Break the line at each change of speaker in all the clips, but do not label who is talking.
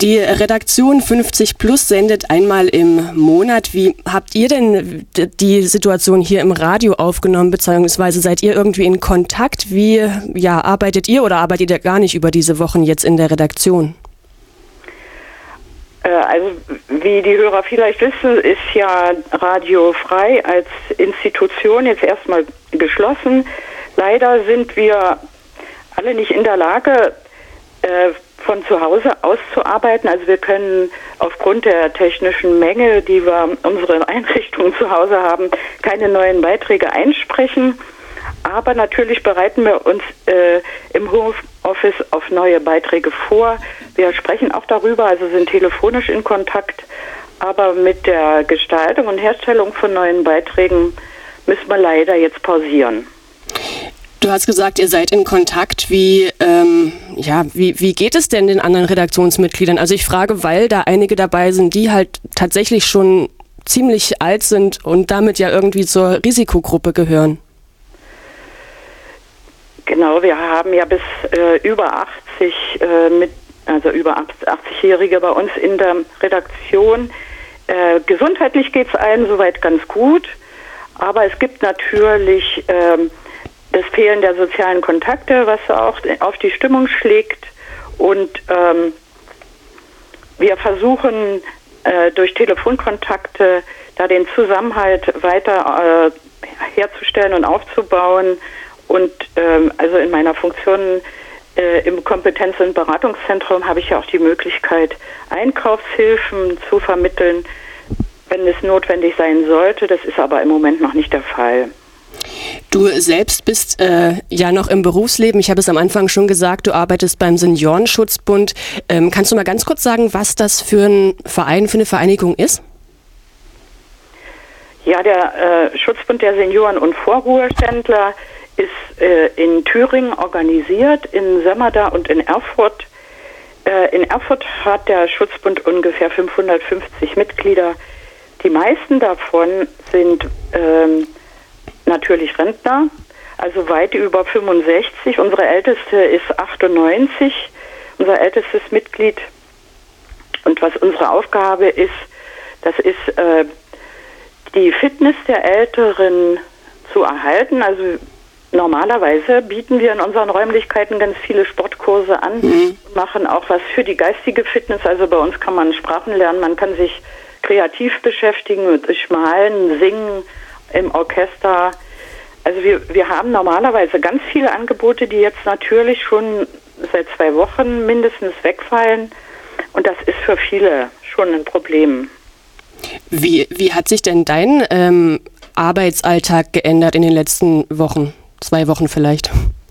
Die Redaktion 50 Plus sendet einmal im Monat. Wie habt ihr denn die Situation hier im Radio aufgenommen, beziehungsweise seid ihr irgendwie in Kontakt? Wie arbeitet ihr oder arbeitet ihr gar nicht über diese Wochen jetzt in der Redaktion?
Also wie die Hörer vielleicht wissen, ist ja Radio Frei als Institution jetzt erstmal geschlossen. Leider sind wir alle nicht in der Lage, von zu Hause aus zu arbeiten. Also wir können aufgrund der technischen Menge, die wir unsere Einrichtungen zu Hause haben, keine neuen Beiträge einsprechen. Aber natürlich bereiten wir uns im Homeoffice auf neue Beiträge vor. Wir sprechen auch darüber, also sind telefonisch in Kontakt. Aber mit der Gestaltung und Herstellung von neuen Beiträgen müssen wir leider jetzt pausieren.
Du hast gesagt, ihr seid in Kontakt. Wie geht es denn den anderen Redaktionsmitgliedern? Also ich frage, weil da einige dabei sind, die halt tatsächlich schon ziemlich alt sind und damit ja irgendwie zur Risikogruppe gehören.
Genau, wir haben ja bis über 80-Jährige bei uns in der Redaktion. Gesundheitlich geht es allen soweit ganz gut, aber es gibt natürlich das Fehlen der sozialen Kontakte, was auch auf die Stimmung schlägt. Und wir versuchen durch Telefonkontakte da den Zusammenhalt weiter herzustellen und aufzubauen. Und also in meiner Funktion im Kompetenz- und Beratungszentrum habe ich ja auch die Möglichkeit, Einkaufshilfen zu vermitteln, wenn es notwendig sein sollte. Das ist aber im Moment noch nicht der Fall.
Du selbst bist ja noch im Berufsleben. Ich habe es am Anfang schon gesagt, du arbeitest beim Seniorenschutzbund. Kannst du mal ganz kurz sagen, was das für ein Verein, für eine Vereinigung ist? Ja, der Schutzbund der Senioren und Vorruheständler ist in Thüringen organisiert, in Sömmerda und in Erfurt. In Erfurt hat der Schutzbund ungefähr 550 Mitglieder. Die meisten davon sind natürlich Rentner, also weit über 65. Unsere älteste ist 98, unser ältestes Mitglied. Und was unsere Aufgabe ist, das ist die Fitness der Älteren zu erhalten. Also normalerweise bieten wir in unseren Räumlichkeiten ganz viele Sportkurse an und machen auch was für die geistige Fitness. Also bei uns kann man Sprachen lernen, man kann sich kreativ beschäftigen, durch Malen, Singen, im Orchester. Also wir haben normalerweise ganz viele Angebote, die jetzt natürlich schon seit 2 Wochen mindestens wegfallen. Und das ist für viele schon ein Problem. Wie hat sich denn dein Arbeitsalltag geändert in den letzten Wochen? 2 Wochen vielleicht?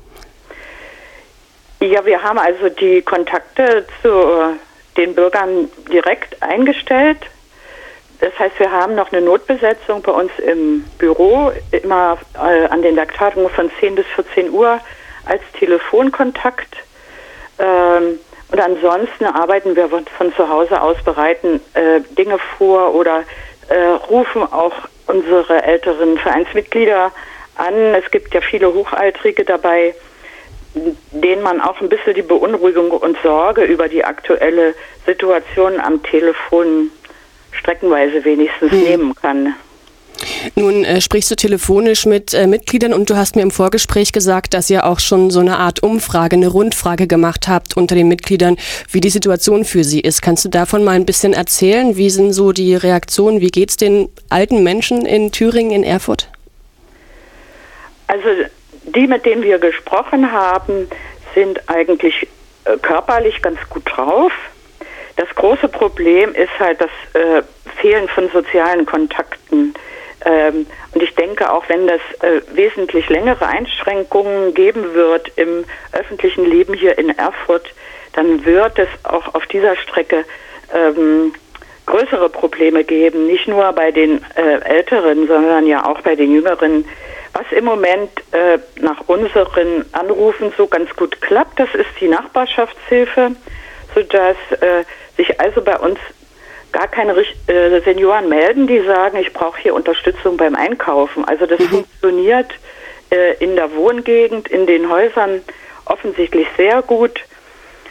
Ja, wir haben also die Kontakte zu den Bürgern direkt eingestellt. Das heißt, wir haben noch eine Notbesetzung bei uns im Büro, immer an den Werktagungen von 10 bis 14 Uhr als Telefonkontakt. Und ansonsten arbeiten wir von zu Hause aus, bereiten Dinge vor oder rufen auch unsere älteren Vereinsmitglieder an. Es gibt ja viele Hochaltrige dabei, denen man auch ein bisschen die Beunruhigung und Sorge über die aktuelle Situation am Telefon streckenweise wenigstens nehmen kann.
Nun sprichst du telefonisch mit Mitgliedern und du hast mir im Vorgespräch gesagt, dass ihr auch schon so eine Art Umfrage, eine Rundfrage gemacht habt unter den Mitgliedern, wie die Situation für sie ist. Kannst du davon mal ein bisschen erzählen? Wie sind so die Reaktionen? Wie geht's den alten Menschen in Thüringen, in Erfurt?
Also die, mit denen wir gesprochen haben, sind eigentlich körperlich ganz gut drauf. Das große Problem ist halt das Fehlen von sozialen Kontakten. Und ich denke, auch wenn das wesentlich längere Einschränkungen geben wird im öffentlichen Leben hier in Erfurt, dann wird es auch auf dieser Strecke größere Probleme geben. Nicht nur bei den Älteren, sondern ja auch bei den Jüngeren. Was im Moment nach unseren Anrufen so ganz gut klappt, das ist die Nachbarschaftshilfe, sodass sich also bei uns gar keine Senioren melden, die sagen, ich brauche hier Unterstützung beim Einkaufen. Also das funktioniert in der Wohngegend, in den Häusern offensichtlich sehr gut.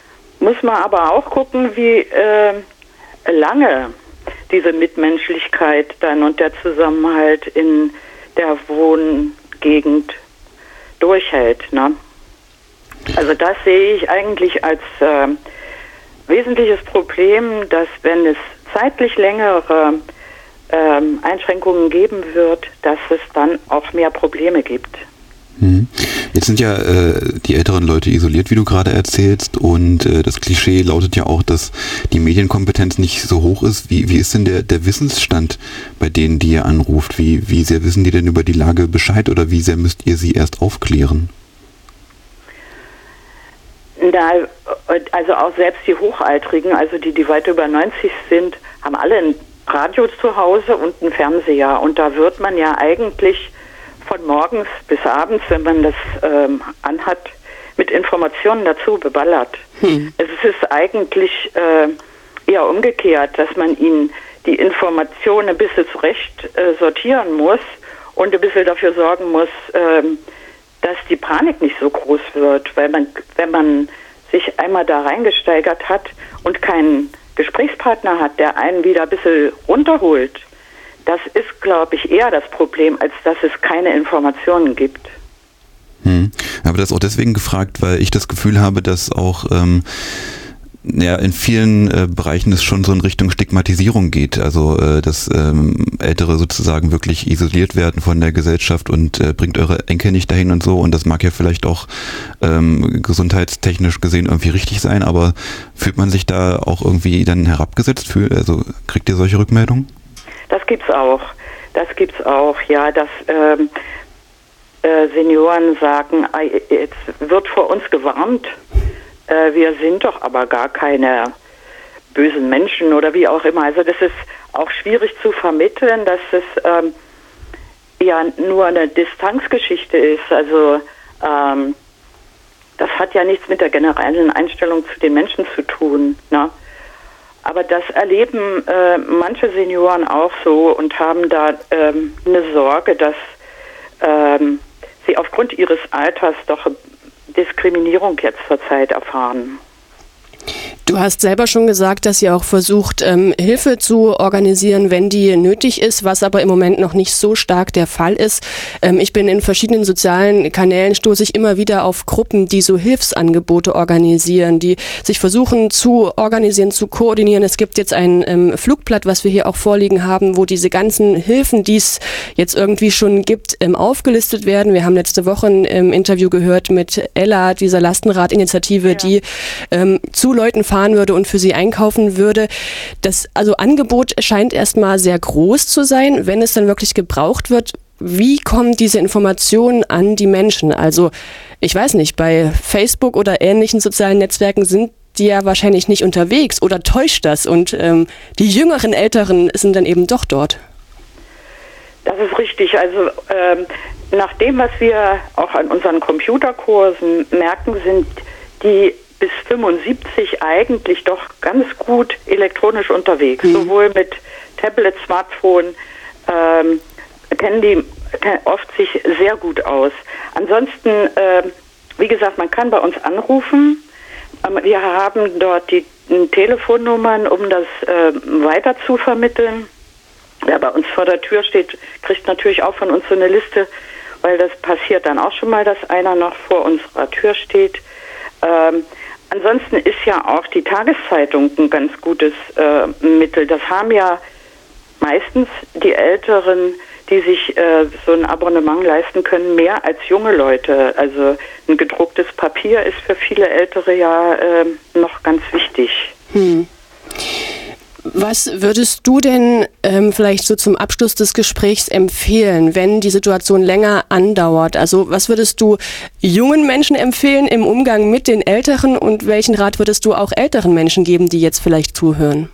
muss man aber auch gucken, wie lange diese Mitmenschlichkeit dann und der Zusammenhalt in der Wohngegend durchhält. Ne? Also das sehe ich eigentlich als wesentliches Problem, dass wenn es zeitlich längere Einschränkungen geben wird, dass es dann auch mehr Probleme gibt.
Jetzt sind ja die älteren Leute isoliert, wie du gerade erzählst, und das Klischee lautet ja auch, dass die Medienkompetenz nicht so hoch ist. Wie ist denn der Wissensstand bei denen, die ihr anruft? Wie sehr wissen die denn über die Lage Bescheid oder wie sehr müsst ihr sie erst aufklären?
Also auch selbst die Hochaltrigen, also die weit über 90 sind, haben alle ein Radio zu Hause und einen Fernseher. Und da wird man ja eigentlich von morgens bis abends, wenn man das anhat, mit Informationen dazu beballert. Es ist eigentlich eher umgekehrt, dass man ihnen die Informationen ein bisschen zurecht sortieren muss und ein bisschen dafür sorgen muss, dass die Panik nicht so groß wird. Weil wenn man sich einmal da reingesteigert hat und keinen Gesprächspartner hat, der einen wieder ein bisschen runterholt, das ist, glaube ich, eher das Problem, als dass es keine Informationen gibt.
Aber das auch deswegen gefragt, weil ich das Gefühl habe, dass auch in vielen Bereichen es schon so in Richtung Stigmatisierung geht. Also dass Ältere sozusagen wirklich isoliert werden von der Gesellschaft und bringt eure Enkel nicht dahin und so. Und das mag ja vielleicht auch gesundheitstechnisch gesehen irgendwie richtig sein, aber fühlt man sich da auch irgendwie dann herabgesetzt? Also kriegt ihr solche Rückmeldungen?
Das gibt's auch, ja, dass Senioren sagen, jetzt wird vor uns gewarnt, wir sind doch aber gar keine bösen Menschen oder wie auch immer. Also das ist auch schwierig zu vermitteln, dass es ja nur eine Distanzgeschichte ist. Also das hat ja nichts mit der generellen Einstellung zu den Menschen zu tun, ne? Aber das erleben manche Senioren auch so und haben da eine Sorge, dass sie aufgrund ihres Alters doch Diskriminierung jetzt zurzeit erfahren.
Du hast selber schon gesagt, dass ihr auch versucht, Hilfe zu organisieren, wenn die nötig ist, was aber im Moment noch nicht so stark der Fall ist. Ich bin in verschiedenen sozialen Kanälen, stoße ich immer wieder auf Gruppen, die so Hilfsangebote organisieren, die sich versuchen zu organisieren, zu koordinieren. Es gibt jetzt ein Flugblatt, was wir hier auch vorliegen haben, wo diese ganzen Hilfen, die es jetzt irgendwie schon gibt, aufgelistet werden. Wir haben letzte Woche ein Interview gehört mit Ella, dieser Lastenradinitiative, die zu Leuten fahren würde und für sie einkaufen würde. Das Angebot scheint erstmal sehr groß zu sein. Wenn es dann wirklich gebraucht wird, wie kommen diese Informationen an die Menschen? Also ich weiß nicht, bei Facebook oder ähnlichen sozialen Netzwerken sind die ja wahrscheinlich nicht unterwegs oder täuscht das und die jüngeren, älteren sind dann eben doch dort.
Das ist richtig. Also nach dem, was wir auch an unseren Computerkursen merken, sind die bis 75 eigentlich doch ganz gut elektronisch unterwegs. Sowohl mit Tablet, Smartphone, kennen die oft sich sehr gut aus. Ansonsten, wie gesagt, man kann bei uns anrufen. Wir haben dort die Telefonnummern, um das weiter zu vermitteln. Wer bei uns vor der Tür steht, kriegt natürlich auch von uns so eine Liste, weil das passiert dann auch schon mal, dass einer noch vor unserer Tür steht. Ansonsten ist ja auch die Tageszeitung ein ganz gutes Mittel. Das haben ja meistens die Älteren, die sich so ein Abonnement leisten können, mehr als junge Leute. Also ein gedrucktes Papier ist für viele Ältere ja noch ganz wichtig.
Was würdest du denn vielleicht so zum Abschluss des Gesprächs empfehlen, wenn die Situation länger andauert? Also was würdest du jungen Menschen empfehlen im Umgang mit den Älteren und welchen Rat würdest du auch älteren Menschen geben, die jetzt vielleicht zuhören?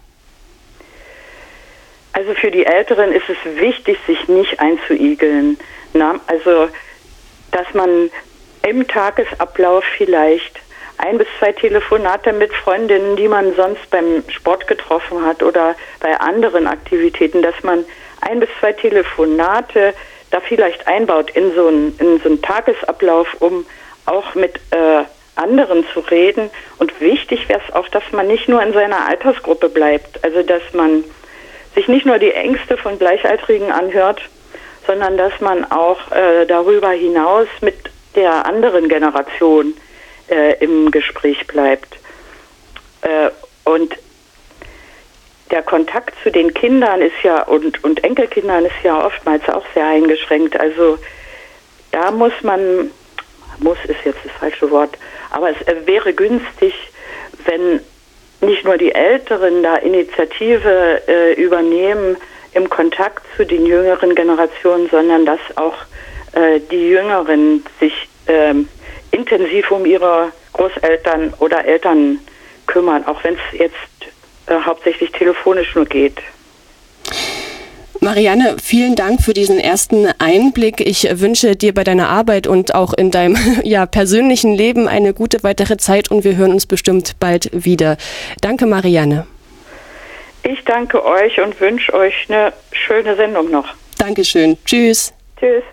Also für die Älteren ist es wichtig, sich nicht einzuigeln. Also dass man im Tagesablauf vielleicht 1 bis 2 Telefonate mit Freundinnen, die man sonst beim Sport getroffen hat oder bei anderen Aktivitäten, dass man 1 bis 2 Telefonate da vielleicht einbaut in so einen Tagesablauf, um auch mit anderen zu reden. Und wichtig wäre es auch, dass man nicht nur in seiner Altersgruppe bleibt. Also dass man sich nicht nur die Ängste von Gleichaltrigen anhört, sondern dass man auch darüber hinaus mit der anderen Generation im Gespräch bleibt. Und der Kontakt zu den Kindern ist ja und Enkelkindern ist ja oftmals auch sehr eingeschränkt. Also da muss ist jetzt das falsche Wort, aber es wäre günstig, wenn nicht nur die Älteren da Initiative übernehmen im Kontakt zu den jüngeren Generationen, sondern dass auch die Jüngeren sich intensiv um ihre Großeltern oder Eltern kümmern, auch wenn es jetzt hauptsächlich telefonisch nur geht.
Marianne, vielen Dank für diesen ersten Einblick. Ich wünsche dir bei deiner Arbeit und auch in deinem persönlichen Leben eine gute weitere Zeit und wir hören uns bestimmt bald wieder. Danke, Marianne.
Ich danke euch und wünsche euch eine schöne Sendung noch.
Dankeschön. Tschüss.
Tschüss.